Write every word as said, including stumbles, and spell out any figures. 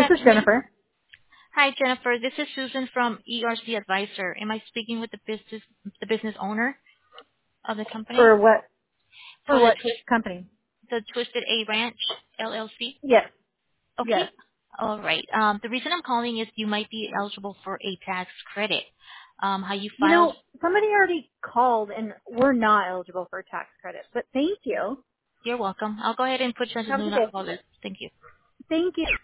is afternoon. Jennifer. Hi, Jennifer. This is Susan from E R C Advisor. Am I speaking with the business the business owner of the company For what? For for the what twist company? the Twisted A Ranch L L C? Yes. Okay. Yes. All right. Um, the reason I'm calling is you might be eligible for a tax credit. Um, how you You filed? know, somebody already called and we're not eligible for a tax credit, but thank you. You're welcome. I'll go ahead and put you on the Have a do good not day. call list. Thank you. Thank you.